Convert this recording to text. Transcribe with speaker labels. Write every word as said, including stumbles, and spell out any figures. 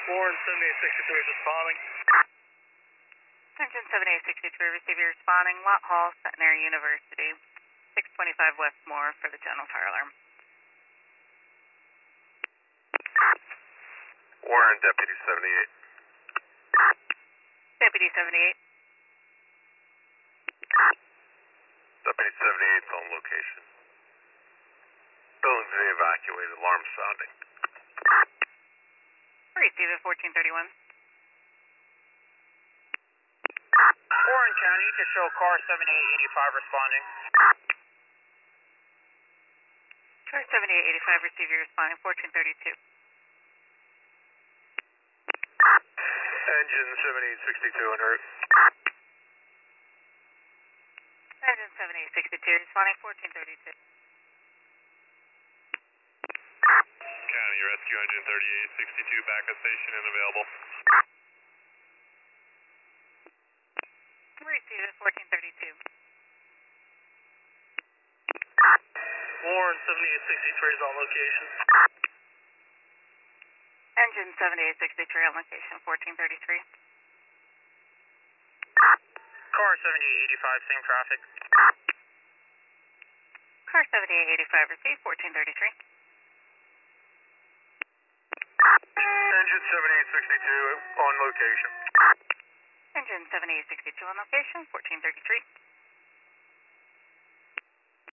Speaker 1: Warren seventy-eight sixty-three is responding.
Speaker 2: Engine seventy-eight sixty-three, receiver responding, Lot Hall, Centenary University, six twenty-five Westmore for the general fire alarm.
Speaker 3: Warren, Deputy seventy-eight.
Speaker 2: Deputy seventy-eight.
Speaker 3: Deputy seventy-eight is on location. Building's being evacuated, alarm sounding.
Speaker 2: Receiver fourteen thirty-one.
Speaker 4: Warren County to show car seventy-eight eighty-five responding.
Speaker 2: Car seventy-eight eighty-five, receiver responding, fourteen thirty-two.
Speaker 3: Engine seventy-eight sixty-two en route.
Speaker 2: Engine seventy-eight sixty-two, responding, fourteen thirty-two.
Speaker 3: County Rescue Engine thirty-eight sixty-two, backup station and available.
Speaker 2: Receiver fourteen thirty-two.
Speaker 1: Warren seventy-eight sixty-three is on location.
Speaker 2: Engine seventy-eight sixty-three on location, fourteen thirty-three.
Speaker 4: Car seventy-eight eighty-five, same traffic.
Speaker 2: Car seventy-eight eighty-five, received, fourteen thirty-three.
Speaker 3: Engine seventy-eight sixty-two on location.
Speaker 2: Engine seventy-eight sixty-two on location, fourteen thirty-three.